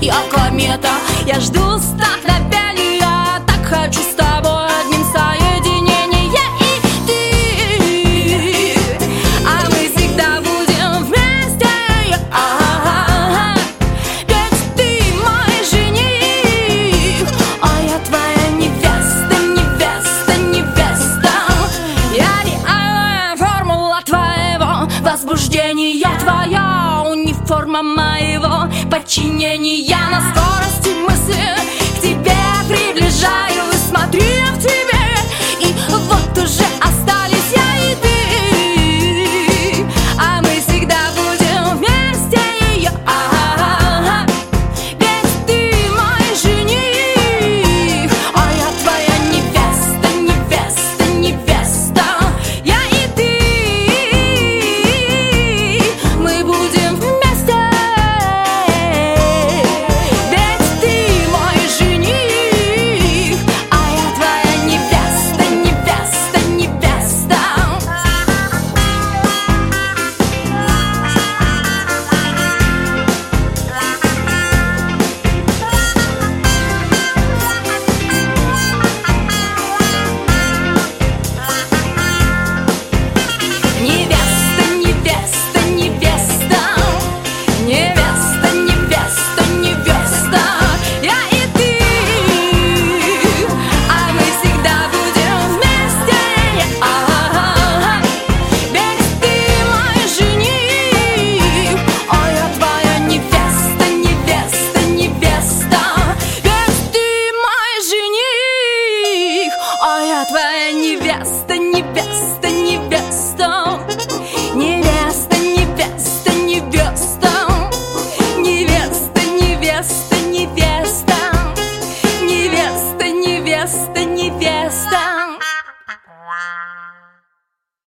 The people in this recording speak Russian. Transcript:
я комета. Я жду столкновения, так хочу с тобой одним соединение и ты. А мы всегда будем вместе. Ведь ты мой жених, а я твоя невеста, невеста, невеста. Я реальная формула твоего возбуждения, твоя униформа моего подчинения. Насколько